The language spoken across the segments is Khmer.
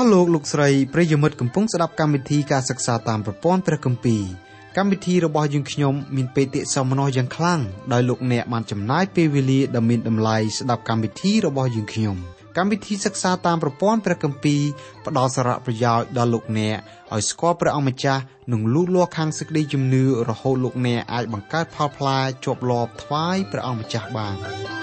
លោកស្រីប្រិយមិត្តកំពុងស្ដាប់កម្មវិធីការសិក្សាតាមប្រព័ន្ធព្រះគម្ពីរកម្មវិធីរបស់យើងខ្ញុំមានបេតិសោមនស្សយ៉ាងខ្លាំងដោយលោកអ្នកបានចំណាយពេលវេលាដ៏មានតម្លៃស្ដាប់កម្មវិធីរបស់យើងខ្ញុំកម្មវិធីសិក្សាតាមប្រព័ន្ធព្រះគម្ពីរផ្ដល់សារៈប្រយោជន៍ដល់លោកអ្នកឲ្យស្គាល់ព្រះអង្គម្ចាស់និងលូតលាស់ខាងសេចក្តីជំនឿរហូតលោកអ្នកអាចបង្កើតផលផ្លែជាប់លាប់ថ្វាយព្រះអង្គម្ចាស់បាន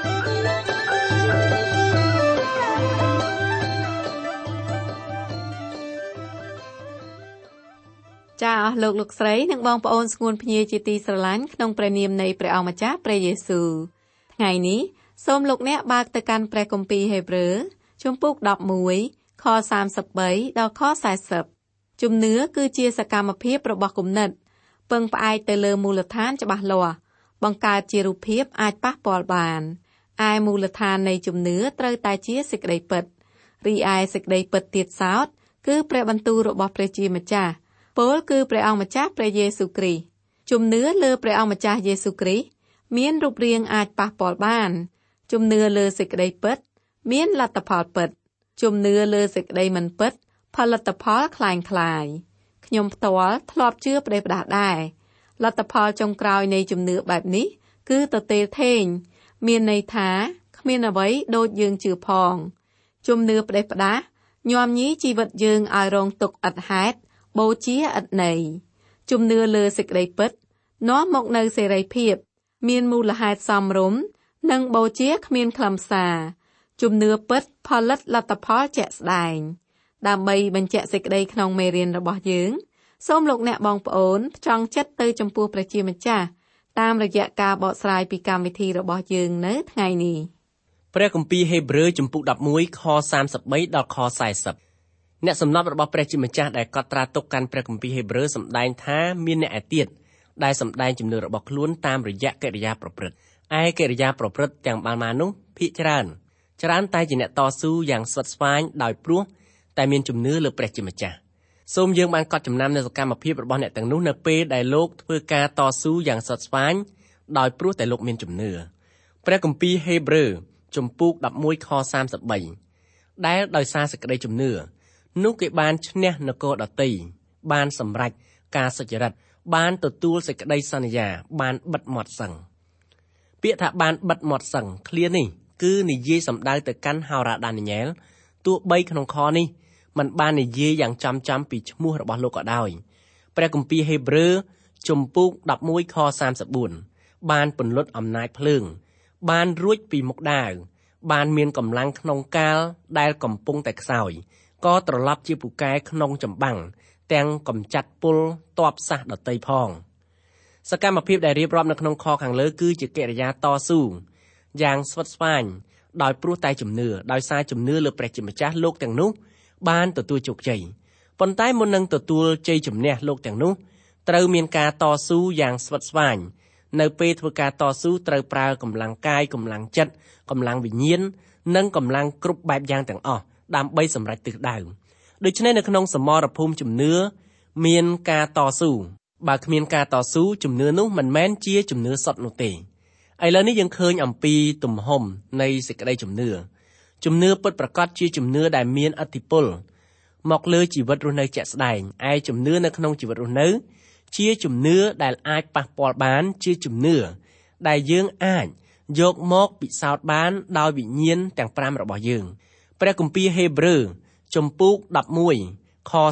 ចាអស់លោកស្រីនិងបងប្អូនស្ងួនភ្ញៀជាទីស្រឡាញ់ក្នុងព្រះនាមនៃព្រះអង្គម្ចាស់ព្រះយេស៊ូវថ្ងៃនេះសូមលោកអ្នកបើកទៅកាន់ព្រះគម្ពីរហេព្រើរជំពូក11ខ33ដល់ខ40ជំនឿគឺជាសកម្មភាពរបស់គំនិតពឹងផ្អែកទៅលើមូលដ្ឋានច្បាស់លាស់បង្កើតជារូបភាពអាចប៉ះពាល់បានឯមូលដ្ឋាននៃជំនឿត្រូវតែជាសេចក្តីពិតរីឯសេចក្តីពិតទៀតសោតគឺព្រះបន្ទូលរបស់ព្រះជាម្ចាស់ពោលគឺព្រះអង្គម្ចាស់ព្រះយេស៊ូវគ្រីស្ទជំនឿលើព្រះអង្គម្ចាស់យេស៊ូវគ្រីស្ទមានរូបរាងអាចប៉ះពាល់បានជំនឿលើសេចក្តីពិតមានលទ្ធផលពិតជំនឿលើសេចក្តីមិនពិតផលិតផលคล้ายខ្ញុំផ្ទាល់ធ្លាប់ជឿផ្ដេសផ្ដាសដែរលទ្ធផលចុងក្រោយនៃជំនឿបែបនេះគឺទទេលធេងមានន័យថាគ្មានអ្វីដូចយើងជឿផងជំនឿផ្ដេសផ្ដាសញោមញីជីវិតយើងឲ្យរងទុក្ខឥតហេតុបូជាឥតន័យជំនឿលើសេចក្តីពិតនាំមកនៅសេរីភាពមានមូលហេតុសមរម្យនិងបូជាគ្មានខ្លឹមសារជំនឿពិតផលិតលទ្ធផលជាក់ស្ដែងដើម្បីបញ្ជាក់សេចក្តីក្នុងមេរៀនរបស់យើងសូមលោកអ្នកបងប្អូនផ្ចង់ចិត្តទៅចំពោះព្រះជាម្ចាស់តាមរយៈការបកស្រាយពីកម្មវិធីរបស់យើងនៅថ្ងៃនេះព្រះគម្ពីរហេព្រើរជំពូក11ខ33ដល់ខ40អ្នកសំណប់របស់ព្រះជាម្ចាស់ដែលកត់ត្រាទុកកាន់ព្រះគម្ពីរហេព្រើរសម្ដែងថាមានអ្នកឯទៀតដែលសម្ដែងជំនឿរបស់ខ្លួនតាមរយៈកិរិយាប្រព្រឹត្តឯកិរិយាប្រព្រឹត្តទាំងបានមកនោះភាគច្រើនតែជាអ្នកតស៊ូយ៉ាងស្វិតស្វាញដោយព្រោះតែមានជំនឿលើព្រះជាម្ចាស់សូមយើងបានកត់ចំណាំនៅសកម្មភាពរបស់អ្នកទាំងនោះនៅពេលដែលលោកធ្វើការតស៊ូយ៉ាងស្វិតស្វាញដោយព្រោះតែលោកមានជំនឿព្រះគម្ពីរហេព្រើរជំពូក11ខ33ដែលដោយសារសេចក្តីជំនឿនោះគេបានឈ្នះនគរដតីបានសម្រេចការសុចរិតបានទទួលសេចក្តីសន្យាបានបិទមាត់សឹងពាក្យថាបានបិទមាត់សឹងឃ្លានេះគឺនិយាយសម្ដៅទៅកាន់ហោរាដានីយ៉ែលទោះបីក្នុងខនេះมันបាននិយាយយ៉ាងចំពីឈ្មោះរបស់លោកក៏ដោយព្រះគម្ពីរហេព្រើរជំពូក11ខ34បានពន្លត់អំណាចភ្លើងបានរួចពីមុខដាវបានមានកម្លាំងក្នុងកាលដែលកំពុងតែខ្សោយក៏ត្រឡប់ជាពូកែក្នុងចម្បាំងទាំងកំចាត់ពលតបសះដតីផងសកម្មភាពដែលរៀបរាប់នៅក្នុងខខាងលើគឺជាកិរិយាតស៊ូយ៉ាងស្វិតស្វាញដោយព្រោះតែជំនឿដោយសារជំនឿលើព្រះជាម្ចាស់លោកទាំងនោះបានទទួលជោគជ័យប៉ុន្តែមុននឹងទទួលជ័យជំនះលោកទាំងនោះត្រូវមានការតស៊ូយ៉ាងស្វិតស្វាញនៅពេលធ្វើការតស៊ូត្រូវប្រើកម្លាំងកាយកម្លាំងចិត្តកម្លាំងវិញ្ញាណនិងកម្លាំងគ្រប់បែបយ៉ាងទាំងអស់ដើម្បីសម្រេចទិសដៅដូច្នេះនៅក្នុងសមរភូមិជំនឿមានការតស៊ូបើគ្មានការតស៊ូជំនឿនោះមិនមែនជាជំនឿសុទ្ធនោះទេឥឡូវនេះយើងឃើញអំពីទំហំនៃសេចក្តីជំនឿពិតប្រាកដជាជំនឿដែលមានឥទ្ធិពលមកលើជីវិតរស់នៅជាក់ស្ដែងឯជំនឿនៅក្នុងជីវិតរស់នៅជាជំនឿដែលអាចប៉ះពាល់បានជាជំនឿដែលយើងអាចយកមកពិសោធន៍បានដោយវិញ្ញាណទាំង5របស់យើងព្រះគម្ពីរហេព្រើរជំពូក11ខ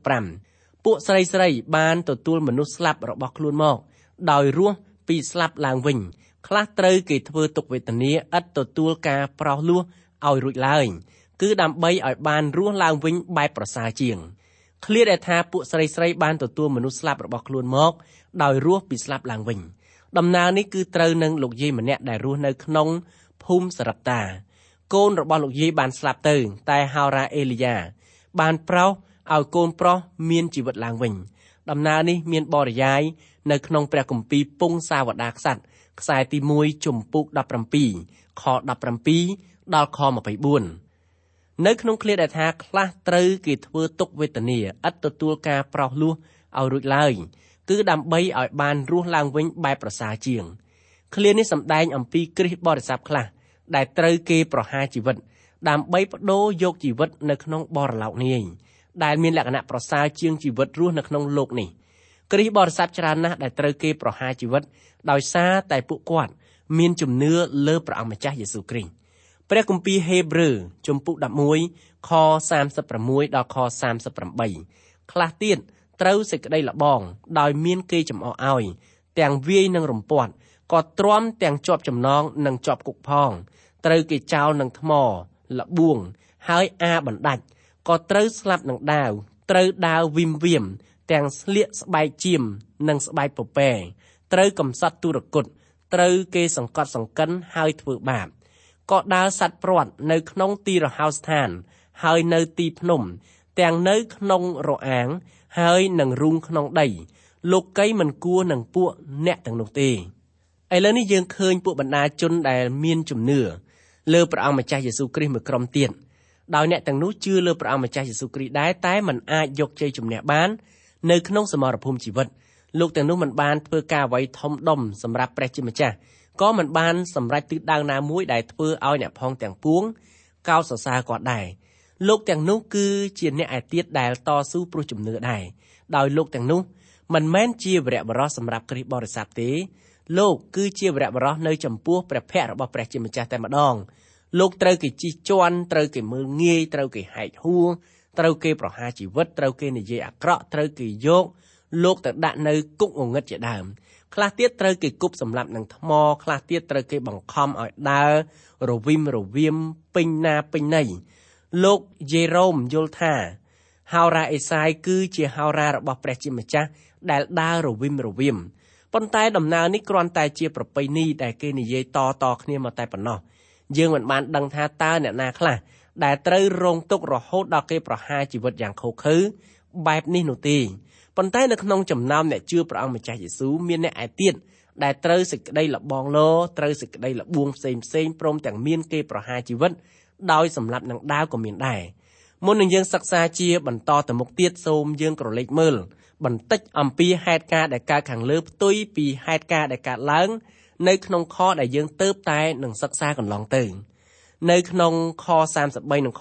35ពួកស្រីបានទទួលមនុស្សស្លាប់របស់ខ្លួនមកដោយរស់ពីស្លាប់ឡើងវិញខ្លះត្រូវគេធ្វើទុក្ខវេទនាឥតទទួលការប្រោសលោះឲ្យរួចឡើយគឺដើម្បីឲ្យបានរស់ឡើងវិញបែបប្រសើរជាងឃ្លាដែលថាពួកស្រីបានទទួលមនុស្សស្លាប់របស់ខ្លួនមកដោយរស់ពីស្លាប់ឡើងវិញដំណើរនេះគឺត្រូវនឹងលោកយាយម្នាក់ដែលរស់នៅក្នុងភូមិសារ៉ាប់តាកូនរបស់លោកយាយបានស្លាប់ទៅតែហោរាអេលីយ៉ាបានប្រោសឲ្យកូនប្រុសមានជីវិតឡើងវិញដំណើរនេះមានបរិយាយនៅក្នុងព្រះគម្ពីរពង្សាវតារក្សត្រខ្សែទី1ជំពូក17ខ17ដល់ខ24នៅក្នុងឃ្លាដែលថាខ្លះត្រូវគេធ្វើទុក្ខវេទនាឥតទទួលការប្រោសលោះឲ្យរួចឡើយគឺដើម្បីឲ្យបានរស់ឡើងវិញបែបប្រសើរជាងឃ្លានេះសម្ដែងអំពីគ្រិស្តបរិស័ទខ្លះដែលត្រូវគេប្រហារជីវិតដើម្បីបដូរយកជីវិតនៅក្នុងបរលោកនេះដែលមានលក្ខណៈប្រសើរជាងជីវិតរស់នៅក្នុងលោកនេះគ្រីស្ទបរិស័ទច្រើនណាស់ដែលត្រូវគេប្រហារជីវិតដោយសារតែពួកគាត់មានជំនឿលើព្រះអង្គម្ចាស់យេស៊ូវគ្រីស្ទព្រះគម្ពីរហេព្រើរជំពូក11ខ36ដល់ខ38ខ្លះទៀតត្រូវសេចក្តីលបងដោយមានគេចំអកឲ្យទាំងវាយនឹងរំពាត់ក៏ទ្រាំទាំងជាប់ចំណងនិងជាប់គុកផងត្រូវគេចោលនឹងថ្មលបួងហើយបណ្ដាច់ក៏ត្រូវស្លាប់នឹងដាវត្រូវដាវវីមវៀមទាំងស្លៀកស្បែកជៀមនិងស្បែកពពែត្រូវកំសត់ទុរគតត្រូវគេសង្កត់សង្កិនហើយធ្វើបាបក៏ដើរសត្វព្រាត់នៅក្នុងទីរហោស្ថានហើយនៅទីភ្នំទាំងនៅក្នុងរអាងហើយនឹងរូងក្នុងដីលោកីមិនគួរនឹងពួកអ្នកទាំងនោះទេឥឡូវនេះយើងឃើញពួកបណ្ដាជនដែលមានជំនឿលើព្រះអង្គម្ចាស់យេស៊ូវគ្រីស្ទមួយក្រុមទៀតដោយអ្នកទាំងនោះជឿលើព្រះអង្គម្ចាស់យេស៊ូវគ្រីស្ទដែរតែមិនអាចយកជ័យជំនះបាននៅក្នុងសមរភូមិជីវិតលោកទាំងនោះមិនបានធ្វើការអ្វីធំដុំសម្រាប់ព្រះជាម្ចាស់ក៏មិនបានសម្រេចទិសដៅណាមួយដែលធ្វើឲ្យអ្នកផងទាំងពួងកោតសរសើរគាត់ដែរលោកទាំងនោះគឺជាអ្នកឯទៀតដែលតស៊ូព្រោះជំនឿដែរដោយលោកទាំងនោះមិនមែនជាវីរបុរសសម្រាប់គ្រីស្ទបរិស័ទទេលោកគឺជាវីរបុរសនៅចំពោះព្រះភ័ក្ត្ររបស់ព្រះជាម្ចាស់តែម្ដងលោកត្រូវគេជិះជាន់ត្រូវគេមើលងាយត្រូវគេហែកហួរត្រូវគេប្រហារជីវិតត្រូវគេនិយាយអាក្រក់ត្រូវគេយកលោកទៅដាក់នៅគុកងងឹតជាដើមខ្លះទៀតត្រូវគេគប់សម្លាប់នឹងថ្មខ្លះទៀតត្រូវគេបង្ខំឲ្យដើររវិមរវាមពេញណាពេញណីលោកយេរ៉ូមយល់ថាហោរាអេសាយគឺជាហោរារបស់ព្រះជាម្ចាស់ដែលដើររវិមរវាមប៉ុន្តែដំណើរនេះគ្រាន់តែជាប្រពៃណីដែលគេនិយាយតគ្នាមកតែប៉ុណ្ណោះយើងមិនបានដឹងថាតើអ្នកណាខ្លះដែលត្រូវរងទុក្ខរហូតដល់គេប្រហារជីវិតយ៉ាងឃោរឃៅបែបនេះនោះទេប៉ុន្តែនៅក្នុងចំណោមអ្នកជឿព្រះអង្គម្ចាស់យេស៊ូវមានអ្នកឯទៀតដែលត្រូវសេចក្តីលបងលោត្រូវសេចក្តីលបួងផ្សេងព្រមទាំងមានគេប្រហារជីវិតដោយសម្លាប់នឹងដាវក៏មានដែរមុននឹងយើងសិក្សាជាបន្តទៅមុខទៀតសូមយើងក្រឡេកមើលបន្តិចអំពីហេតុការណ៍ដែលកើតខាងលើផ្ទុយពីហេតុការណ៍ដែលកើតឡើងនៅក្នុងខដែលយើងទៅតែនឹងសិក្សាកន្លងទៅនៅក្នុងខ33និងខ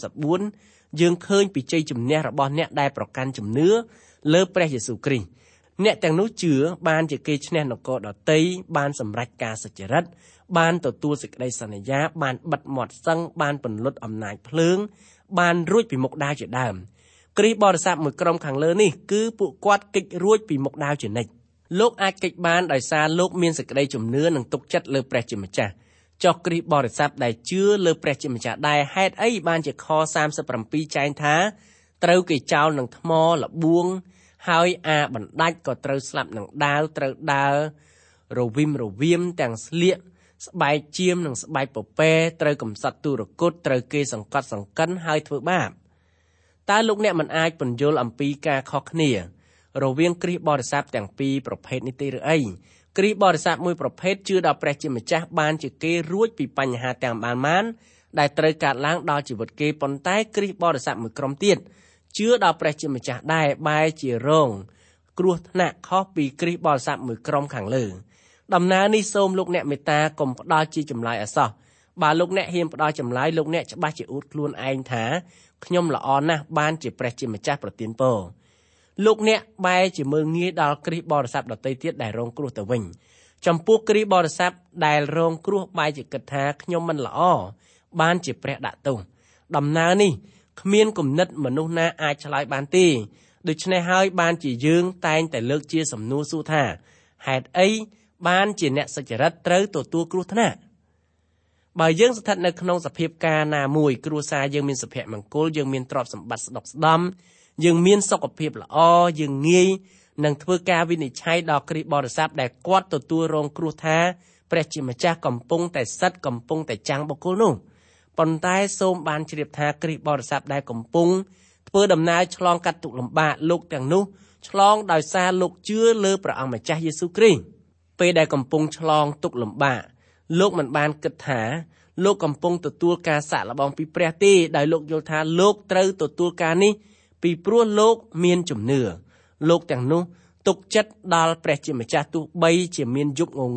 34យើងឃើញពីជ័យជំនះរបស់អ្នកដែលប្រកាន់ជំនឿលើព្រះយេស៊ូវគ្រីស្ទអ្នកទាំងនោះជឿបានជាគេឈ្នះនគរដទៃបានសម្រេចការសុចរិតបានទទួលសេចក្តីសន្យាបានបិទមាត់សឹងបានពន្លត់អំណាចភ្លើងបានរួចពីមុខដាវជាដើមគ្រីស្ទបរិស័ទមួយក្រុមខាងលើនេះគឺពួកគាត់គេចរួចពីមុខដាវជានិច្ចលោកអាចគេចបានដោយសារលោកមានសេចក្តីជំនឿនិងទុកចិត្តលើព្រះជាម្ចាស់ចុះគ្រីស្ទបរិស័ទដែលជឿលើព្រះជាម្ចាស់ដែរហេតុអីបានជាខ37ចែងថាត្រូវគេចោលនឹងថ្មលបួងហើយបណ្ដាច់ក៏ត្រូវស្លាប់នឹងដាវត្រូវដើររវិមរវាមទាំងស្លៀកស្បែកជៀមនិងស្បែកពពែត្រូវកំសត់ទុរគតត្រូវគេសង្កត់សង្កិនហើយធ្វើបាបតើលោកអ្នកមិនអាចពន្យល់អំពីការខុសគ្នារវាងគ្រីស្ទបរិស័ទទាំងពីរប្រភេទនេះទេឬអីគ្រីស្ទបរិស័ទមួយប្រភេទជឿដល់ព្រះជាម្ចាស់បានជាគេរួចពីបញ្ហាទាំងបានដែលត្រូវកើតឡើងដល់ជីវិតគេប៉ុន្តែគ្រីស្ទបរិស័ទមួយក្រុមទៀតជឿដល់ព្រះជាម្ចាស់ដែរបែរជារងគ្រោះថ្នាក់ខុសពីគ្រីស្ទបរិស័ទមួយក្រុមខាងលើដំណើរនេះសូមលោកអ្នកមេត្តាកុំផ្ដល់ជាចម្លើយអសោះបើលោកអ្នកហ៊ានផ្ដល់ចម្លើយលោកអ្នកច្បាស់ជាអួតខ្លួនឯងថាខ្ញុំល្អណាស់បានជាព្រះជាម្ចាស់ប្រទានពរលោកអ្នកបែរជាមើលងាយដល់គ្រីស្ទបរិស័ទដទៃទៀតដែលរងគ្រោះទៅវិញចំពោះគ្រីស្ទបរិស័ទដែលរងគ្រោះបែរជាគិតថាខ្ញុំមិនល្អបានជាព្រះដាក់ទោសដំណើរនេះគ្មានគំនិតមនុស្សណាអាចឆ្លើយបានទេដូច្នេះហើយបានជាយើងតែងតែលើកជាសំណួរសួរថាហេតុអីបានជាអ្នកសុចរិតត្រូវទទួលគ្រោះថ្នាក់បើយើងស្ថិតនៅក្នុងសភាពការណាមួយគ្រួសារយើងមានសុភមង្គលយើងមានទ្រព្យសម្បត្តិស្ដុកស្ដំយើងមានសុខភាពល្អយើងងាយនឹងធ្វើការវិនិច្ឆ័យដល់គ្រីស្ទបរិស័ទដែលគាត់ទទួលរងគ្រោះថាព្រះជាម្ចាស់កំពុងតែសិតកំពុងតែចាំងបុគ្គលនោះប៉ុន្តែសូមបានជ្រាបថាគ្រីស្ទបរិស័ទដែលកំពុងធ្វើដំណើរឆ្លងកាត់ទុក្ខលំបាកលោកទាំងនោះឆ្លងដោយសារលោកជឿលើព្រះអង្គម្ចាស់យេស៊ូវគ្រីស្ទពេលដែលកំពុងឆ្លងទុក្ខលំបាកលោកមិនបានគិតថាលោកកំពុងទទួលការសាកល្បងពីព្រះទេដោយលោកយល់ថាលោកត្រូវទទួលការនេះពីព្រោះលោកមានជំនឿលោកទាំងនោះទុកចិត្តដល់ព្រះជាម្ចាស់ទោះបីជាមានយុគងងឹត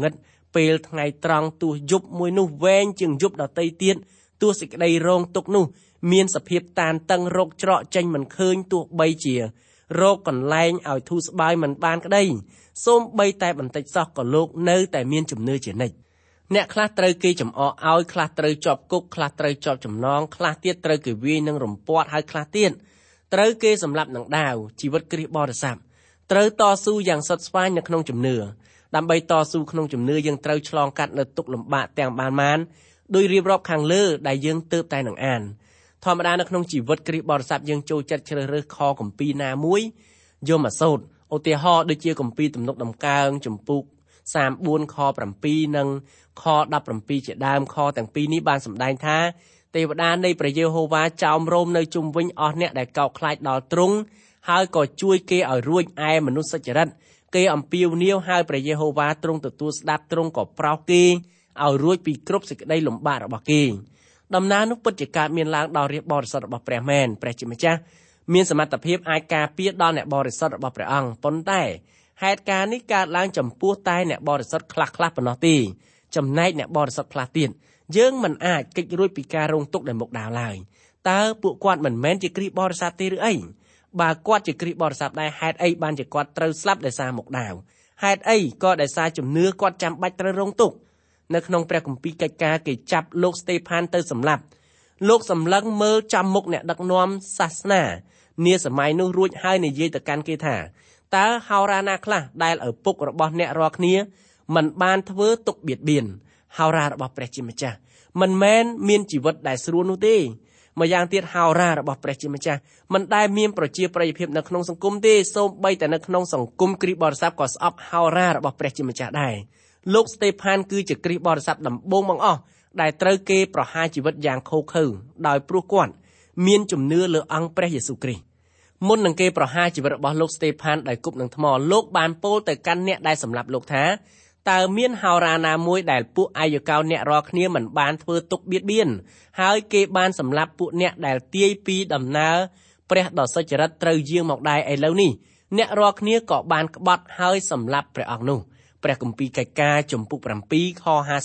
ពេលថ្ងៃត្រង់ទោះយប់មួយនោះវែងជាងយប់ដទៃទៀតទោះសេចក្តីរងទុក្ខនោះមានសភាពតានតឹងរោគច្រកចេញមិនឃើញទោះបីជារោគកន្លែងឲ្យធូរស្បើយមិនបានក្តីសូម្បីតែបន្តិចសោះក៏លោកនៅតែមានជំនឿជានិច្ចអ្នកខ្លះត្រូវគេចំអកឲ្យខ្លះត្រូវជាប់គុកខ្លះត្រូវជាប់ចំណងខ្លះទៀតត្រូវគេវាយនឹងរំពាត់ហើយខ្លះទៀតត្រូវគេសម្លាប់នឹងដាវជីវិតគ្រីស្ទបរិស័ទត្រូវតស៊ូយ៉ាងសុទ្ធស្វែងនៅក្នុងជំនឿដើម្បីតស៊ូក្នុងជំនឿយើងត្រូវឆ្លងកាត់នៅទុក្ខលំបាកទាំងបានដោយរៀបរាប់ខាងលើដែលយើងទើបតែនឹងអានធម្មតានៅក្នុងជីវិតគ្រីស្ទបរិស័ទយើងចូលចិត្តជ្រើសរើសខគម្ពីរណាមួយយកមកសូត្រឧទាហរណ៍ដូចជាគម្ពីរទំនុកដំកើងជំពូក34ខ7និងខ17ជាដើមខទាំងពីរនេះបានសម្ដែងថាទេវតានៃព្រះយេហូវ៉ាចោមរោមនៅជុំវិញអស់អ្នកដែលកោតខ្លាចដល់ទ្រង់ហើយក៏ជួយគេឲ្យរួចឯមនុស្សសុចរិតគេអំពាវនាវហើយព្រះយេហូវ៉ាទ្រង់ទទួលស្ដាប់ទ្រង់ក៏ប្រោសគេឲ្យរួចពីគ្រប់សេចក្តីលំបាករបស់គេដំណើរនោះពិតជាកើតមានឡើងដល់រាជបរិសុទ្ធរបស់ព្រះមែនព្រះជាម្ចាស់មានសមត្ថភាពអាចការពារដល់អ្នកបរិសុទ្ធរបស់ព្រះអង្គប៉ុន្តែហេតុការណ៍នេះកើតឡើងចំពោះតែអ្នកបរិសុទ្ធខ្លះប៉ុណ្ណោះទេចំណែកអ្នកបរិសុទ្ធខ្លះទៀតយើងមិនអាចគេចរួចពីការរងទុក្ខដែលមុខដាវឡើយតើពួកគាត់មិនមែនជាគ្រីស្ទបរិស័ទទេឬអីបើគាត់ជាគ្រីស្ទបរិស័ទដែរហេតុអីបានជាគាត់ត្រូវស្លាប់ដោយសារមុខដាវហេតុអីក៏ដោយសារជំនឿគាត់ចាំបាច់ត្រូវរងទុក្ខនៅក្នុងព្រះគម្ពីរកិច្ចការគេចាប់លោកស្តេផានទៅសម្លាប់លោកសម្លឹងមើលចាំមុខអ្នកដឹកនាំសាសនានាសម័យនោះរួចហើយនិយាយទៅកាន់គេថាតើហោរាណាខ្លះដែលឪពុករបស់អ្នករាល់គ្នាមិនបានធ្វើទុកបៀតបៀនហោរារបស់ព្រះជាម្ចាស់មិនមែនមានជីវិតដែលស្រួលនោះទេម្យ៉ាងទៀតហោរារបស់ព្រះជាម្ចាស់មិនដែលមានប្រជាប្រិយភាពនៅក្នុងសង្គមទេសូម្បីតែនៅក្នុងសង្គមគ្រីស្ទបរិស័ទក៏ស្អប់ហោរារបស់ព្រះជាម្ចាស់ដែរលោកស្តេផានគឺជាគ្រីស្ទបរិស័ទដំបូងបង្អស់ដែលត្រូវគេប្រហារជីវិតយ៉ាងឃោរឃៅដោយព្រោះគាត់មានជំនឿលើអង្គព្រះយេស៊ូវគ្រីស្ទមុននឹងគេប្រហារជីវិតរបស់លោកស្តេផានដោយគប់នឹងថ្មលោកបានពោលទៅកាន់អ្នកដែលសម្លាប់លោកថាតើមានហោរាណាមួយដែលពួកអាយកោអ្នករាល់គ្នាមិនបានធ្វើទុកបៀតបៀនហើយគេបានសម្លាប់ពួកអ្នកដែលទាយពីដំណើរព្រះដ៏សុចរិតត្រូវយាងមកដែរឥឡូវនេះអ្នករាល់គ្នាក៏បានក្បត់ហើយសម្លាប់ព្រះអង្គនោះព្រះគម្ពីរកិច្ចការជំពូក7ខ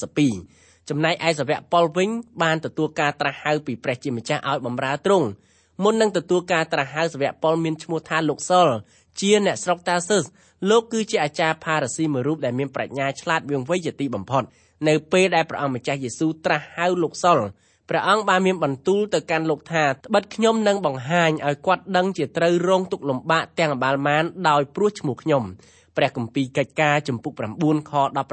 52ចំណែកឯសាវកប៉ុលវិញបានទទួលការត្រាស់ហៅពីព្រះជាម្ចាស់ឲ្យបម្រើទ្រង់មុននឹងទទួលការត្រាស់ហៅសាវកប៉ុលមានឈ្មោះថាលោកសុលជាអ្នកស្រុកតាស៊ឹសលោកគឺជាអាចារ្យផារ៉ាស៊ីមួយរូបដែលមានប្រាជ្ញាឆ្លាតវាងវៃជាទីបំផុតនៅពេលដែលព្រះអង្គម្ចាស់យេស៊ូវត្រាស់ហៅលោកសុលព្រះអង្គបានមានបន្ទូលទៅកាន់លោកថាត្បិតខ្ញុំនឹងបង្ហាញឲ្យគាត់ដឹងជាត្រូវរងទុក្ខលំបាកទាំងអបាលម៉ានដោយព្រោះឈ្មោះខ្ញុំព្រះគម្ពីរកិច្ចការជំពូក9ខ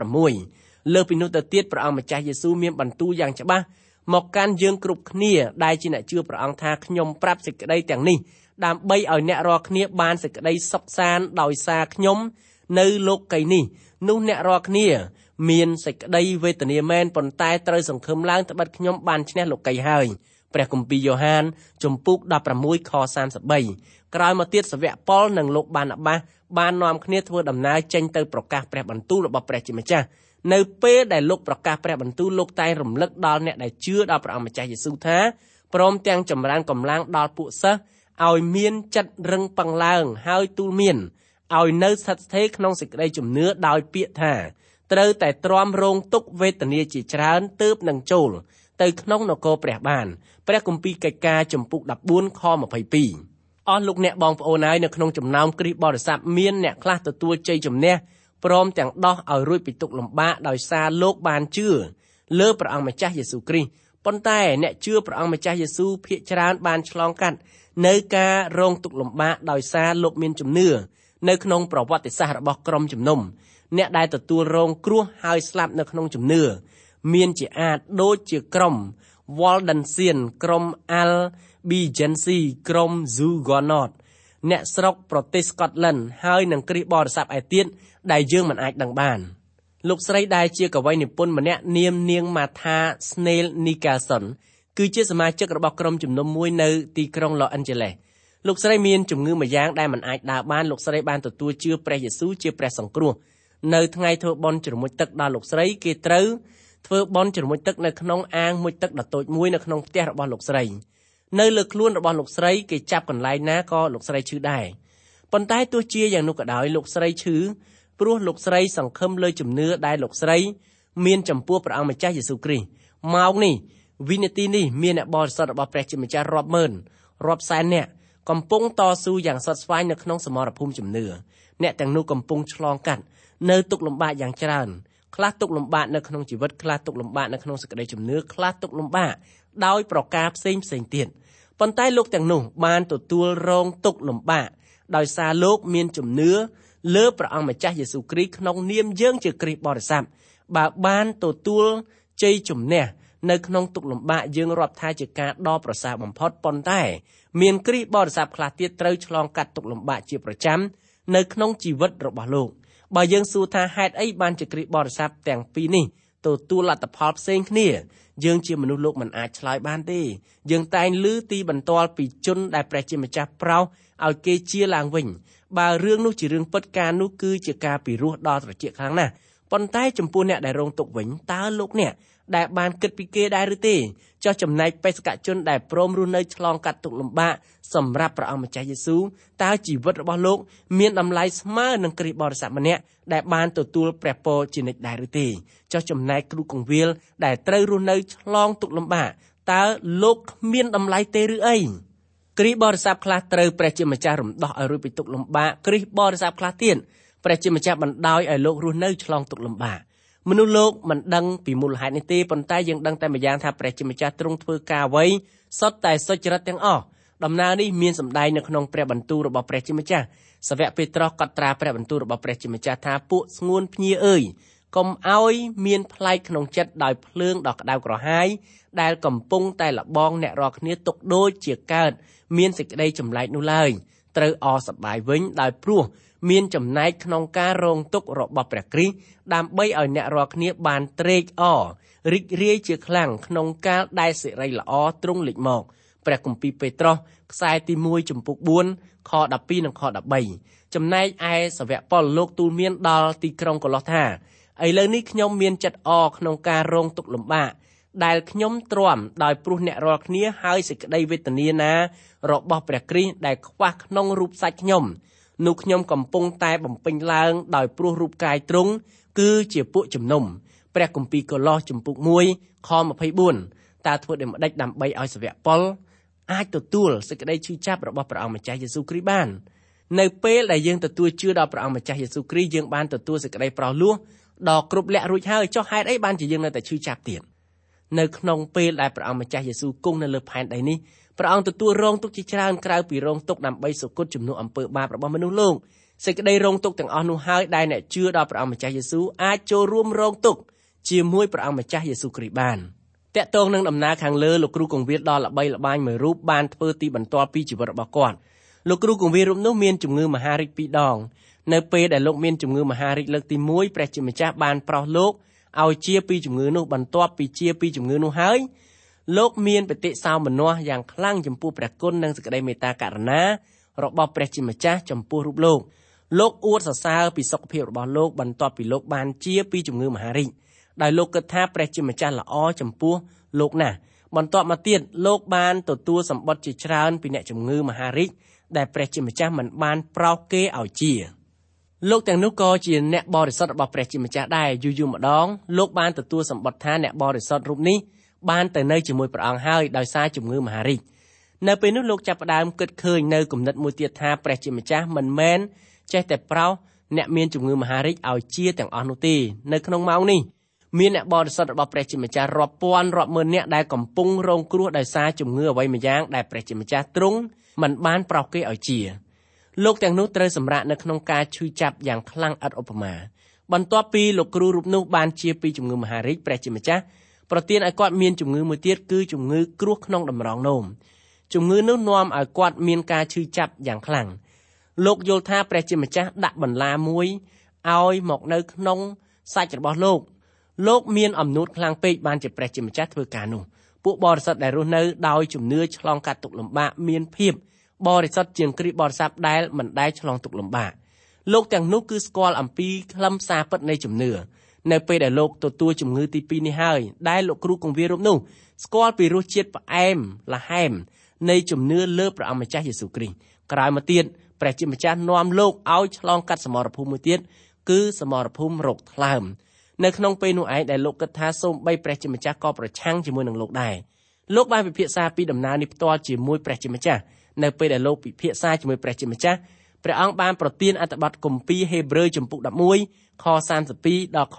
16លើពីនោះទៅទៀតព្រះអង្គម្ចាស់យេស៊ូវមានបន្ទូលយ៉ាងច្បាស់មកកាន់យើងគ្រប់គ្នាដែលជាអ្នកជឿព្រះអង្គថាខ្ញុំប្រាប់សេចក្តីទាំងនេះដើម្បីឲ្យអ្នករាល់គ្នាបានសេចក្តីសុខសាន្តដោយសារខ្ញុំនៅលោកីយ៍នេះនោះអ្នករាល់គ្នាមានសេចក្តីវេទនាមែនប៉ុន្តែត្រូវសង្ឃឹមឡើងត្បិតខ្ញុំបានឈ្នះលោកីយ៍ហើយព្រះគម្ពីរយ៉ូហានជំពូក16ខ33ក្រោយមកទៀតសាវកប៉ុលនិងលោកបាណាបាសបាននាំគ្នាធ្វើដំណើរចេញទៅប្រកាសព្រះបន្ទូលរបស់ព្រះជាម្ចាស់នៅពេលដែលលោកប្រកាសព្រះបន្ទូលលោកតែងរំលឹកដល់អ្នកដែលជឿដល់ព្រះអង្គម្ចាស់យេស៊ូវថាព្រមទាំងចម្រើនកម្លាំងដល់ពួកសិស្សឲ្យមានចិត្តរឹងប៉ឹងឡើងហើយទូលមានឲ្យនៅស្ថិតស្ថេរក្នុងសេចក្តីជំនឿដោយពាក្យថាត្រូវតែទ្រាំរងទុក្ខវេទនាជាច្រើនទើបនឹងចូលទៅក្នុងនគរព្រះបានព្រះគម្ពីរកិច្ចការជំពូក14ខ22អស់លោកអ្នកបងប្អូនហើយនៅក្នុងចំណោមគ្រីស្ទបរិស័ទមានអ្នកខ្លះទទួលជ័យជំនះព្រមទាំងដោះឲ្យរួចពីទុក្ខលំបាកដោយសារលោកបានជឿលើព្រះអង្គម្ចាស់យេស៊ូវគ្រីស្ទប៉ុន្តែអ្នកជឿព្រះអង្គម្ចាស់យេស៊ូវភាគច្រើនបានឆ្លងកាត់នៅការរងទុក្ខលំបាកដោយសារលោកមានជំនឿនៅក្នុងប្រវត្តិសាស្ត្ររបស់ក្រុមជំនុំអ្នកដែលទទួលរងគ្រោះហើយស្លាប់នៅក្នុងជំនឿមានជាអាចដូចជាក្រុម Waldensian ក្រុម Albigensi ក្រុម Huguenot អ្នកស្រុកប្រទេសស្កុតឡែនហើយនឹងគ្រីស្ទបរិស័ទឯទៀតដែលយើងមិនអាចដឹងបានលោកស្រីដែលជាកវីនិពន្ធម្នាក់នាមនាង Martha Snail Nicholson គឺជាសមាជិករបស់ក្រុមជំនុំមួយនៅទីក្រុង Los Angeles លោកស្រីមានជំងឺមួយយ៉ាងដែលមិនអាចដើរបានលោកស្រីបានទទួលជឿព្រះយេស៊ូវជាព្រះសង្គ្រោះនៅថ្ងៃធ្វើបុណ្យជ្រមុជទឹកដល់លោកស្រីគេត្រូវធ្វើបុណ្យជ្រមុជទឹកនៅក្នុងអាងមុជទឹកដ៏តូចមួយនៅក្នុងផ្ទះរបស់លោកស្រីនៅលើខ្លួនរបស់លោកស្រីគេចាប់កន្លែងណាក៏លោកស្រីឈឺដែរប៉ុន្តែទោះជាយ៉ាងនោះក៏ដោយលោកស្រីឈឺព្រោះលោកស្រីសង្ឃឹមលើជំនឿដែលលោកស្រីមានចំពោះព្រះអង្គម្ចាស់យេស៊ូវគ្រីស្ទម៉ោងនេះវិនាទីនេះមានអ្នកបរិសុទ្ធរបស់ព្រះជាម្ចាស់រាប់ម៉ឺនរាប់សែនអ្នកកំពុងតស៊ូយ៉ាងស្វិតស្វាញនៅក្នុងសមរភូមិជំនឿអ្នកទាំងនោះកំពុងឆ្លងកាត់នៅទុក្ខលំបាកយ៉ាងច្រើនខ្លះទុក្ខលំបាកនៅក្នុងជីវិតខ្លះទុក្ខលំបាកនៅក្នុងសេចក្តីជំនឿខ្លះទុក្ខលំបាកដោយប្រការផ្សេងទៀតប៉ុន្តែលោកទាំងនោះបានទទួលរងទុក្ខលំបាកដោយសារលោកមានជំនឿលើព្រះអង្គម្ចាស់យេស៊ូវគ្រីស្ទក្នុងនាមយើងជាគ្រីស្ទបរិស័ទបើបានទទួលជ័យជំនះនៅក្នុងទុក្ខលំបាកយើងរាប់ថាជាការដ៏ប្រសើរបំផុតប៉ុន្តែមានគ្រីស្ទបរិស័ទខ្លះទៀតត្រូវឆ្លងកាត់ទុក្ខលំបាកជាប្រចាំនៅក្នុងជីវិតរបស់លោកបើយើងសួរថាហេតុអីបានជាគ្រីស្ទបរិស័ទទាំងពីរនេះទទួលលទ្ធផលផ្សេងគ្នាយើងជាមនុស្សលោកមិនអាចឆ្លើយបានទេយើងតែងឮទីបន្ទាល់ពីជនដែលព្រះជាម្ចាស់ប្រោសឲ្យគេជាឡើងវិញបើរឿងនោះជារឿងពិតការនោះគឺជាការពិរោះដល់ត្រចៀកខ្លាំងណាស់ប៉ុន្តែចំពោះអ្នកដែលរងទុក្ខវិញតើលោកអ្នកដែលបានគិតពីគេដែរឬទេចុះចំណែកបេសកជនដែលព្រមរស់នៅឆ្លងកាត់ទុក្ខលំបាកសម្រាប់ព្រះអង្គម្ចាស់យេស៊ូវតើជីវិតរបស់លោកមានតម្លៃស្មើនឹងគ្រីស្ទបរិស័ទម្នាក់ដែលបានទទួលព្រះពរជានិច្ចដែរឬទេចុះចំណែកគ្រូកងវិលដែលត្រូវរស់នៅឆ្លងទុក្ខលំបាកតើលោកគ្មានតម្លៃទេឬអីគ្រីស្ទបរិស័ទខ្លះត្រូវព្រះជាម្ចាស់រំដោះឲ្យរួចពីទុក្ខលំបាកគ្រីស្ទបរិស័ទខ្លះទៀតព្រះជាម្ចាស់បណ្ដោយឲ្យលោករស់នៅឆ្លងទុក្ខលំបាកមនុស្សលោកមិនដឹងពីមូលហេតុនេះទេប៉ុន្តែយើងដឹងតែម្យ៉ាងថាព្រះជាម្ចាស់ទ្រង់ធ្វើការអ្វីសុទ្ធតែសុចរិតទាំងអស់ដំណើរនេះមានសម្ដែងនៅក្នុងព្រះបន្ទូលរបស់ព្រះជាម្ចាស់សាវកពេត្រុសកត់ត្រាព្រះបន្ទូលរបស់ព្រះជាម្ចាស់ថាពួកស្ងួនភ្ញាអើយកុំឲ្យមានផ្លែកក្នុងចិត្តដោយភ្លើងដ៏ក្តៅក្រហាយដែលកំពុងតែលបងអ្នករាល់គ្នាទុកដូចជាកើតមានសេចក្តីចម្លែកនោះឡើយត្រូវអសប្បាយវិញដោយព្រោះមានចំណែកក្នុងការរងទុក្ខរបស់ព្រះគ្រីស្ទដើម្បីឲ្យអ្នករាល់គ្នាបានត្រេកអររីករាយជាខ្លាំងក្នុងកាលដែលសិរីល្អទ្រង់លេចមកព្រះគម្ពីរពេត្រុសខ្សែទី1ចំពុក4ខ12និងខ13ចំណែកឯសាវកប៉ុលលោកទូលមានដល់ទីក្រុងកូឡូសថាឥឡូវនេះខ្ញុំមានចិត្តអរក្នុងការរងទុក្ខលំបាកដែលខ្ញុំទ្រាំដោយព្រោះអ្នករាល់គ្នាហើយសេចក្តីវេទនាណារបស់ព្រះគ្រីស្ទដែលខ្វះក្នុងរូបសាច់ខ្ញុំនោះខ្ញុំកំពុងតែបំពេញឡើងដោយព្រោះរូបកាយទ្រង់គឺជាពួកជំនុំព្រះគម្ពីរកូឡូសចំពុក1ខ24តើធ្វើដូចម្ដេចដើម្បីឲ្យសាវកប៉ុលអាចទទួលសេចក្តីឈឺចាប់របស់ព្រះអង្គម្ចាស់យេស៊ូវគ្រីស្ទបាននៅពេលដែលយើងទទួលជឿដល់ព្រះអង្គម្ចាស់យេស៊ូវគ្រីស្ទយើងបានទទួលសេចក្តីប្រោសលោះដ៏គ្រប់លក្ខរួចហើយចុះហេតុអីបានជាយើងនៅតែឈឺចាប់ទៀតនៅក្នុងពេលដែលព្រះអង្គម្ចាស់យេស៊ូវគង់នៅលើផែនដីនេះព្រះអង្គទទួលរងទុក្ខជាច្រើនក្រៅពីរងទុក្ខដើម្បីសុគតជំនួសអំពើបាបរបស់មនុស្សលោកសេចក្តីរងទុក្ខទាំងអស់នោះហើយដែលអ្នកជឿដល់ព្រះអង្គម្ចាស់យេស៊ូវអាចចូលរួមរងទុក្ខជាមួយព្រះអង្គម្ចាស់យេស៊ូវគ្រីស្ទបានតកតងនឹងដំណើរខាងលើលោកគ្រូកងវិលដ៏ល្បីល្បាញមួយរូបបានធ្វើទីបន្ទាល់ពីជីវិតរបស់គាត់លោកគ្រូកងវិលរូបនោះមានជំងឺមហារីក2ដងនៅពេលដែលលោកមានជំងឺមហារីកលើកទី1ព្រះជាម្ចាស់បានប្រោសលោកឲ្យជាពីជំងឺនោះបន្ទាប់ពីជាពីជំងឺនោះហើយលោកមានបតិសោមនស្សយ៉ាងខ្លាំងចំពោះព្រះគុណនិងសេចក្តីមេត្តាករុណារបស់ព្រះជាម្ចាស់ចំពោះរូបលោកអួតសរសើរពីសុខភាពរបស់លោកបន្ទាប់ពីលោកបានជាពីជំងឺមហារីកដោយលោកគិតថាព្រះជាម្ចាស់ល្អចំពោះលោកណាស់បន្ទាប់មកទៀតលោកបានទទួលសម្បត្តិជាច្រើនពីអ្នកជំងឺមហារីកដែលព្រះជាម្ចាស់មិនបានប្រោសគេឲ្យជាលោកទាំងនោះក៏ជាអ្នកបរិសុទ្ធរបស់ព្រះជាម្ចាស់ដែរយូរម្ដងលោកបានទទួលសម្បត្តិថាអ្នកបរិសុទ្ធរូបនេះបានទៅនៅជាមួយព្រះអង្គហើយដោយសារជំងឺមហារីកនៅពេលនោះលោកចាប់ផ្ដើមគិតឃើញនៅគំនិតមួយទៀតថាព្រះជាម្ចាស់មិនមែនចេះតែប្រោសអ្នកមានជំងឺមហារីកឲ្យជាទាំងអស់នោះទេនៅក្នុងម៉ោងនេះមានអ្នកបរិសុទ្ធរបស់ព្រះជាម្ចាស់រាប់ពាន់រាប់ម៉ឺននាក់ដែលកំពុងរងគ្រោះដោយសារជំងឺអ្វីម្យ៉ាងដែលព្រះជាម្ចាស់ទ្រង់មិនបានប្រោសគេឲ្យជាលោកទាំងនោះត្រូវសម្រាកនៅក្នុងការឈឺចាប់យ៉ាងខ្លាំងឥតឧបមាបន្ទាប់ពីលោកគ្រូរូបនោះបានជាពីជំងឺមហារីកព្រះជាម្ចាស់ប្រទានឲ្យគាត់មានជំងឺមួយទៀតគឺជំងឺគ្រួសក្នុងតម្រងនោមជំងឺនោះនាំឲ្យគាត់មានការឈឺចាប់យ៉ាងខ្លាំងលោកយល់ថាព្រះជាម្ចាស់ដាក់បន្លាមួយឲ្យមកនៅក្នុងសាច់របស់លោកមានអំនួតខ្លាំងពេកបានជាព្រះជាម្ចាស់ធ្វើការនោះពួកបរិសុទ្ធដែលរស់នៅដោយជំនឿឆ្លងកាត់ទុក្ខលំបាកមានភាពបរិសុទ្ធជាងគ្រីស្ទបរិស័ទដែលមិនដែលឆ្លងទុក្ខលំបាកលោកទាំងនោះគឺស្គាល់អំពីខ្លឹមសារពិតនៃជំនឿនៅពេលដែលលោកទទួលជំងឺទី2នេះហើយដែលលោកគ្រូកងវិលរូបនោះស្គាល់ពីរសជាតិផ្អែមល្ហែមនៃជំនឿលើព្រះអង្គម្ចាស់យេស៊ូវគ្រីស្ទក្រោយមកទៀតព្រះជាម្ចាស់នាំលោកឲ្យឆ្លងកាត់សមរភូមិមួយទៀតគឺសមរភូមិរោគថ្លើមនៅក្នុងពេលនោះឯងដែលលោកគិតថាសូម្បីព្រះជាម្ចាស់ក៏ប្រឆាំងជាមួយនឹងលោកដែរលោកបានពិភាក្សាពីដំណើរនេះផ្ទាល់ជាមួយព្រះជាម្ចាស់នៅពេលដែលលោកពិភាក្សាជាមួយព្រះជាម្ចាស់ព្រះអង្គបានប្រទានអត្ថបទគម្ពីរហេព្រើរជំពូក11ខ32ដល់ខ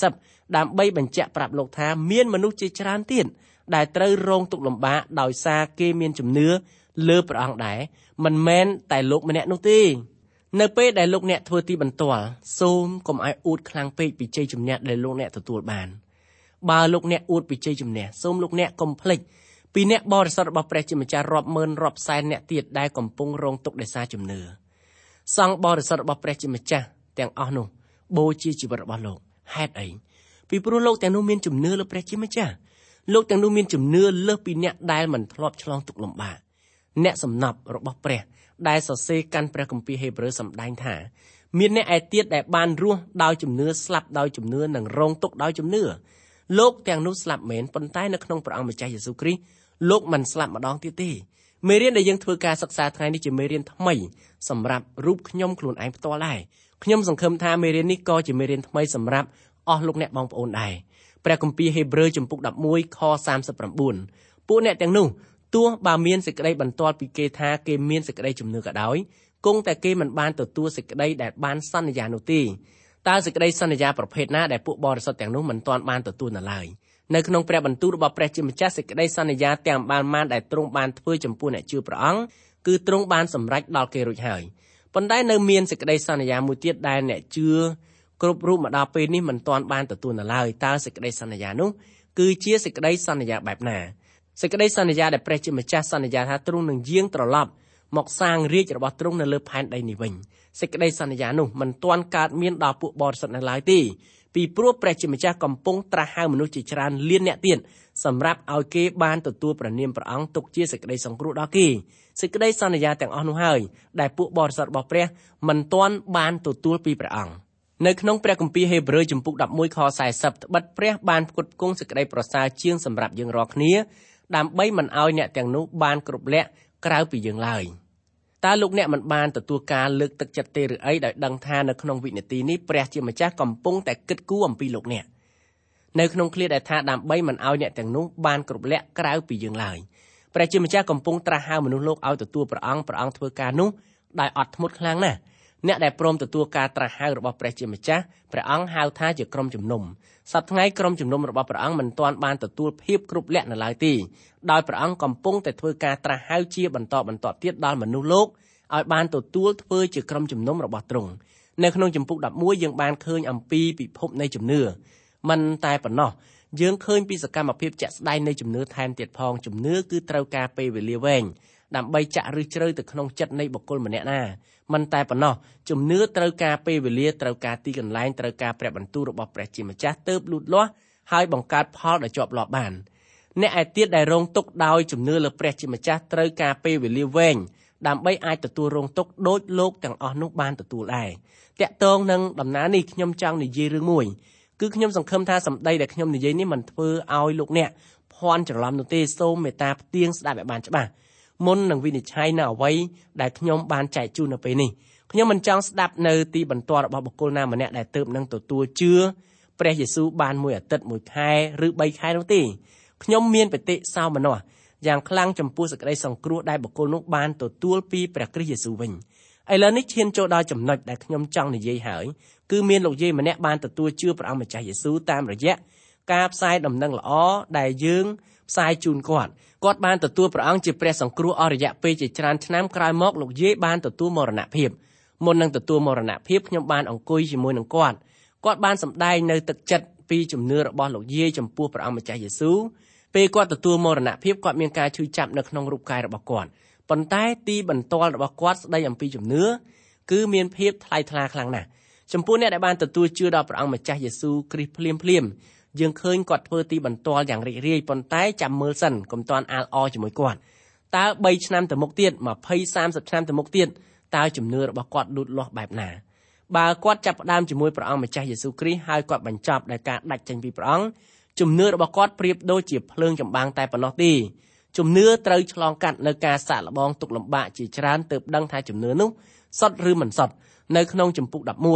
40ដើម្បីបញ្ជាក់ប្រាប់លោកថាមានមនុស្សជាច្រើនទៀតដែលត្រូវរងទុក្ខលំបាកដោយសារគេមានជំនឿលើព្រះអង្គដែរមិនមែនតែលោកម្នាក់នោះទេនៅពេលដែលលោកអ្នកធ្វើទីបន្ទាល់សូមកុំឲ្យអួតខ្លាំងពេកពីជ័យជំនះដែលលោកអ្នកទទួលបានបើលោកអ្នកអួតពីជ័យជំនះសូមលោកអ្នកកុំភ្លេចពីអ្នកបរិសុទ្ធរបស់ព្រះជាម្ចាស់រាប់ម៉ឺនរាប់សែនអ្នកទៀតដែលកំពុងរងទុក្ខដោយសារជំនឿសង្ឃបរិសុទ្ធរបស់ព្រះជាម្ចាស់ទាំងអស់នោះបូជាជីវិតរបស់លោកហេតុអីពីព្រោះលោកទាំងនោះមានជំនឿលើព្រះជាម្ចាស់លោកទាំងនោះមានជំនឿលើសពីអ្នកដែលមិនធ្លាប់ឆ្លងទុក្ខលំបាកអ្នកសំណប់របស់ព្រះដែលសរសេរកាន់ព្រះគម្ពីរហេព្រើរសម្ដែងថាមានអ្នកឯទៀតដែលបានរស់ដោយជំនឿស្លាប់ដោយជំនឿនិងរងទុក្ខដោយជំនឿលោកទាំងនោះស្លាប់មែនប៉ុន្តែនៅក្នុងព្រះអង្គម្ចាស់យេស៊ូវគ្រីស្ទលោកមិនស្លាប់ម្ដងទៀតទេមេរៀនដែលយើងធ្វើការសិក្សាថ្ងៃនេះជាមេរៀនថ្មីសម្រាប់រូបខ្ញុំខ្លួនឯងផ្ទាល់ដែរខ្ញុំសង្ឃឹមថាមេរៀននេះក៏ជាមេរៀនថ្មីសម្រាប់អស់លោកអ្នកបងប្អូនដែរព្រះគម្ពីរហេព្រើរជំពូក11ខ39ពួកអ្នកទាំងនោះទោះបើមានសេចក្តីបន្ទាល់ពីគេថាគេមានសេចក្តីជំនឿក៏ដោយគង់តែគេមិនបានទទួលសេចក្តីដែលបានសន្យានោះទេតើសេចក្តីសន្យាប្រភេទណាដែលពួកបរិសុទ្ធទាំងនោះមិនទាន់បានទទួលនៅឡើយនៅក្នុងព្រះបន្ទូលរបស់ព្រះជាម្ចាស់សេចក្តីសន្យាទាំងបានដែលទ្រង់បានធ្វើចំពោះអ្នកជឿព្រះអង្គគឺទ្រង់បានសម្រេចដល់គេរួចហើយប៉ុន្តែនៅមានសេចក្តីសន្យាមួយទៀតដែលអ្នកជឿគ្រប់រូបមកដល់ពេលនេះមិនទាន់បានទទួលនៅឡើយតើសេចក្តីសន្យានោះគឺជាសេចក្តីសន្យាបែបណាសេចក្តីសន្យាដែលព្រះជាម្ចាស់សន្យាថាទ្រង់នឹងយាងត្រឡប់មកសាងរាជរបស់ទ្រង់នៅលើផែនដីនេះវិញសេចក្តីសន្យានោះមិនទាន់កើតមានដល់ពួកបរិសុទ្ធនៅឡើយទេពីព្រោះព្រះជាម្ចាស់កំពុងត្រាស់ហៅមនុស្សជាច្រើនលានអ្នកទៀតសម្រាប់ឲ្យគេបានទទួលព្រះនាមព្រះអង្គទុកជាសេចក្តីសង្គ្រោះដល់គេសេចក្តីសន្យាទាំងអស់នោះហើយដែលពួកបរិសុទ្ធរបស់ព្រះមិនទាន់បានទទួលពីព្រះអង្គនៅក្នុងព្រះគម្ពីរហេព្រើរជំពូក11ខ40ត្បិតព្រះបានផ្គត់ផ្គង់សេចក្តីប្រសើរជាងសម្រាប់យើងរាល់គ្នាដើម្បីមិនឲ្យអ្នកទាំងនោះបានគ្រប់លក្ខក្រៅពីយើងឡើយតើលោកអ្នកមិនបានទទួលការលើកទឹកចិត្តទេឬអីដោយដឹងថានៅក្នុងវិនាទីនេះព្រះជាម្ចាស់កំពុងតែគិតគូរអំពីលោកអ្នកនៅក្នុងឃ្លាដែលថាដើម្បីមិនឲ្យអ្នកទាំងនោះបានគ្រប់លក្ខក្រៅពីយើងឡើយព្រះជាម្ចាស់កំពុងត្រាស់ហៅមនុស្សលោកឲ្យទទួលព្រះអង្គធ្វើការនោះដោយអត់ធ្មត់ខ្លាំងណាស់អ្នកដែលព្រមទទួលការត្រាស់ហៅរបស់ព្រះជាម្ចាស់ព្រះអង្គហៅថាជាក្រុមជំនុំសប្តាហ៍ថ្ងៃក្រុមជំនុំរបស់ព្រះអង្គមិនទាន់បានទទួលភាពគ្រប់លក្ខនៅឡើយទេដោយព្រះអង្គកំពុងតែធ្វើការត្រាស់ហៅជាបន្តទៀតដល់មនុស្សលោកឲ្យបានទទួលធ្វើជាក្រុមជំនុំរបស់ទ្រង់នៅក្នុងជំពូក11យើងបានឃើញអំពីពិភពនៃជំនឿមិនតែប៉ុណ្ណោះយើងឃើញពីសកម្មភាពជាក់ស្ដែងនៃជំនឿថែមទៀតផងជំនឿគឺត្រូវការពេលវេលាវែងដើម្បីចាក់ឫសជ្រៅទៅក្នុងចិត្តនៃបុគ្គលម្នាក់ណាមិនតែប៉ុណ្ណោះជំនឿត្រូវការពេលវេលាត្រូវការទីកន្លែងត្រូវការព្រះបន្ទូលរបស់ព្រះជាម្ចាស់ទើបលូតលាស់ហើយបង្កើតផលដែលជាប់លាប់បានអ្នកឯទៀតដែលរងទុក្ខដោយជំនឿលើព្រះជាម្ចាស់ត្រូវការពេលវេលាវែងដើម្បីអាចទទួលរងទុក្ខដូចលោកទាំងអស់នោះបានទទួលដែរតាក់ទងនឹងដំណើរនេះខ្ញុំចង់និយាយរឿងមួយគឺខ្ញុំសង្ឃឹមថាសម្ដីដែលខ្ញុំនិយាយនេះមិនធ្វើឲ្យលោកអ្នកភ័ន្តច្រឡំនោះទេសូមមេត្តាផ្ទៀងស្ដាប់ឲ្យបានច្បាស់មុននឹងវិនិច្ឆ័យនៅអ្វីដែលខ្ញុំបានចែកជូននៅពេលនេះខ្ញុំមិនចង់ស្ដាប់នៅទីបន្ទាល់របស់បុគ្គលណាម្នាក់ដែលទើបនឹងទទួលជឿព្រះយេស៊ូវបានមួយអាទិត្យមួយខែឬ3ខែនោះទេខ្ញុំមានបតិសោមនស្សយ៉ាងខ្លាំងចំពោះសេចក្តីសង្គ្រោះដែលបុគ្គលនោះបានទទួលពីព្រះគ្រីស្ទយេស៊ូវវិញឥឡូវនេះឈានចូលដល់ចំណុចដែលខ្ញុំចង់និយាយហើយគឺមានលោកយាយម្នាក់បានទទួលជឿព្រះអង្គម្ចាស់យេស៊ូវតាមរយៈការផ្សាយដំណឹងល្អដែលយើងផ្សាយជូនគាត់បានទទួលព្រះអង្គជាព្រះសង្គ្រោះអស់រយៈពេលជាច្រើនឆ្នាំក្រោយមកលោកយាយបានទទួលមរណភាពមុននឹងទទួលមរណភាពខ្ញុំបានអង្គុយជាមួយនឹងគាត់បានសម្ដែងនៅទឹកចិត្តពីជំនឿរបស់លោកយាយចំពោះព្រះអង្គម្ចាស់យេស៊ូវពេលគាត់ទទួលមរណភាពគាត់មានការឈឺចាប់នៅក្នុងរូបកាយរបស់គាត់ប៉ុន្តែទីបន្ទាល់របស់គាត់ស្ដីអំពីជំនឿគឺមានភាពថ្លៃថ្លាខ្លាំងណាស់ចំពោះអ្នកដែលបានទទួលជឿដល់ព្រះអង្គម្ចាស់យេស៊ូវគ្រីស្ទភ្លាមយើងឃើញគាត់ធ្វើទីបន្ទាល់យ៉ាងរីករាយប៉ុន្តែចាំមើលសិនកុំតាន់អាលអជាមួយគាត់តើ3ឆ្នាំទៅមុខទៀត20 30ឆ្នាំទៅមុខទៀតតើជំនឿរបស់គាត់លូតលាស់បែបណាបើគាត់ចាប់ផ្ដើមជាមួយព្រះអង្គម្ចាស់យេស៊ូវគ្រីស្ទហើយគាត់បញ្ចប់ដោយការដាច់ចេញពីព្រះអង្គជំនឿរបស់គាត់ប្រៀបដូចជាភ្លើងចម្បាំងតែប៉ុណ្ណោះទេជំនឿត្រូវឆ្លងកាត់នៅការសាកល្បងទុក្ខលំបាកជាច្រើនទើបដឹងថាជំនឿនោះសុទ្ធឬមិនសុទ្ធនៅក្នុងជំពូក11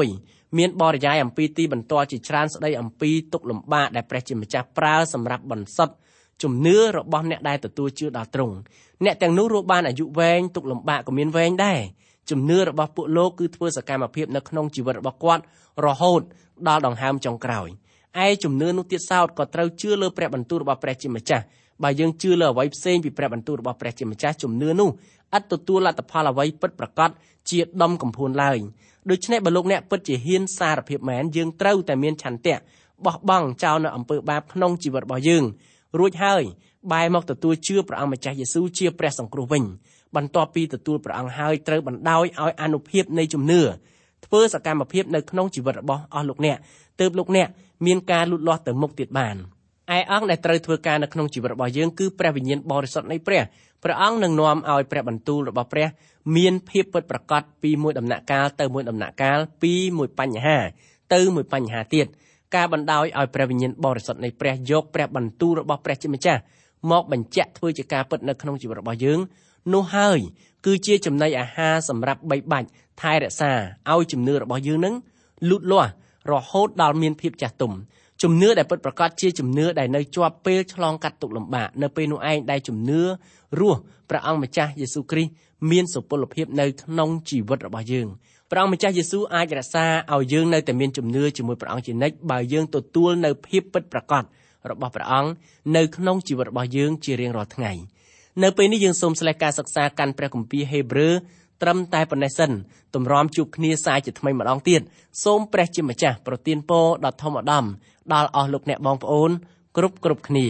មានបរិយាយអំពីទីបន្ទាល់ជាច្រើនស្ដីអំពីទុក្ខលំបាកដែលព្រះជាម្ចាស់ប្រើសម្រាប់បន្សុទ្ធជំនឿរបស់អ្នកដែលទទួលជឿដល់ទ្រង់អ្នកទាំងនោះរស់បានអាយុវែងទុក្ខលំបាកក៏មានវែងដែរជំនឿរបស់ពួកលោកគឺធ្វើសកម្មភាពនៅក្នុងជីវិតរបស់គាត់រហូតដល់ដង្ហើមចុងក្រោយឯជំនឿនោះទៀតសោតក៏ត្រូវជឿលើព្រះបន្ទូលរបស់ព្រះជាម្ចាស់បើយើងជឿលើអ្វីផ្សេងពីព្រះបន្ទូលរបស់ព្រះជាម្ចាស់ជំនឿនោះឥតទទួលលទ្ធផលអ្វីពិតប្រាកដជាដុំកំភួនឡើយដូច្នេះបើលោកអ្នកពិតជាហ៊ានសារភាពមែនយើងត្រូវតែមានឆន្ទៈបោះបង់ចោលនៅអំពើបាបក្នុងជីវិតរបស់យើងរួចហើយបែរមកទទួលជឿព្រះអង្គម្ចាស់យេស៊ូវជាព្រះសង្គ្រោះវិញបន្ទាប់ពីទទួលព្រះអង្គហើយត្រូវបណ្ដោយឲ្យអានុភាពនៃជំនឿធ្វើសកម្មភាពនៅក្នុងជីវិតរបស់អស់លោកអ្នកទើបលោកអ្នកមានការលូតលាស់ទៅមុខទៀតបានឯអង្គដែលត្រូវធ្វើការនៅក្នុងជីវិតរបស់យើងគឺព្រះវិញ្ញាណបរិសុទ្ធនៃព្រះអង្គនឹងនាំឲ្យព្រះបន្ទូលរបស់ព្រះមានភាពពិតប្រាកដពីមួយដំណាក់កាលទៅមួយដំណាក់កាលពីមួយបញ្ហាទៅមួយបញ្ហាទៀតការបណ្ដោយឲ្យព្រះវិញ្ញាណបរិសុទ្ធនៃព្រះយកព្រះបន្ទូលរបស់ព្រះជាម្ចាស់មកបញ្ជាក់ធ្វើជាការពិតនៅក្នុងជីវិតរបស់យើងនោះហើយគឺជាចំណីអាហារសម្រាប់បីបាច់ថែរក្សាឲ្យជំនឿរបស់យើងនឹងលូតលាស់រហូតដល់មានភាពចាស់ទុំជំនឿដែលពិតប្រាកដជាជំនឿដែលនៅជាប់ពេលឆ្លងកាត់ទុក្ខលំបាកនៅពេលនោះឯងដែលជំនឿរស់ព្រះអង្គម្ចាស់យេស៊ូវគ្រីស្ទមានសុពលភាពនៅក្នុងជីវិតរបស់យើងព្រះអង្គម្ចាស់យេស៊ូវអាចរក្សាឲ្យយើងនៅតែមានជំនឿជាមួយព្រះអង្គជានិច្ចបើយើងទទួលនៅភាពពិតប្រាកដរបស់ព្រះអង្គនៅក្នុងជីវិតរបស់យើងជារៀងរាល់ថ្ងៃនៅពេលនេះយើងសូមស្លេះការសិក្សាកាន់ព្រះគម្ពីរហេព្រើរត្រឹមតែប៉ុណ្ណេះសិនទម្រាំជួបគ្នាសាជាថ្មីម្ដងទៀតសូមព្រះជាម្ចាស់ប្រទានពរដល់ធម្មឧត្តមដល់អស់លោកអ្នកបងប្អូនគ្រប់គ្នា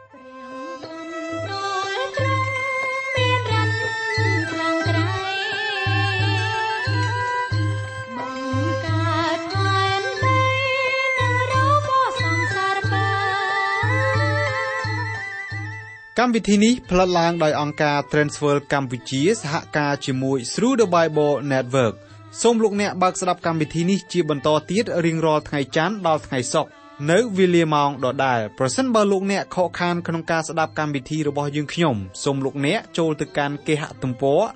កម្មវិធីនេះផ្លិតឡើងដោយអង្គការ Transworld កម្ពុជាសហការជាមួយ Through the Bible Network សូមលោកអ្នកបើកស្ដាប់កម្មវិធីនេះជាបន្តទៀតរៀងរាល់ថ្ងៃច័ន្ទដល់ថ្ងៃសុក្រនៅវេលាម៉ោងដដែលប្រសិនបើលោកអ្នកខកខានក្នុងការស្ដាប់កម្មវិធីរបស់យើងខ្ញុំសូមលោកអ្នកចូលទៅកាន់គេហទំព័រ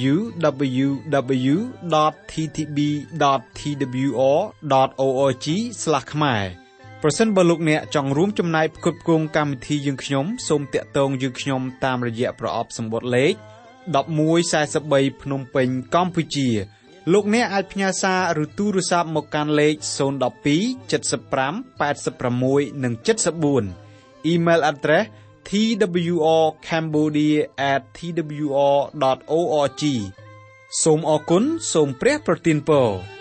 www.ttb.twr.org/ ខ្មែរប្រសិនបើលោកអ្នកចង់រួមចំណែកផ្គត់ផ្គង់កម្មវិធីយើងខ្ញុំសូមតាក់ទងយើងខ្ញុំតាមរយៈប្រអប់សម្បត្តិលេខ1143ភ្នំពេញកម្ពុជាលោកអ្នកអាចផ្ញើសារឬទូរស័ព្ទមកកាន់លេខ012 75 86 និង 74 Email address twrcambodia@twr.org សូមអរគុណសូមព្រះប្រទានពរ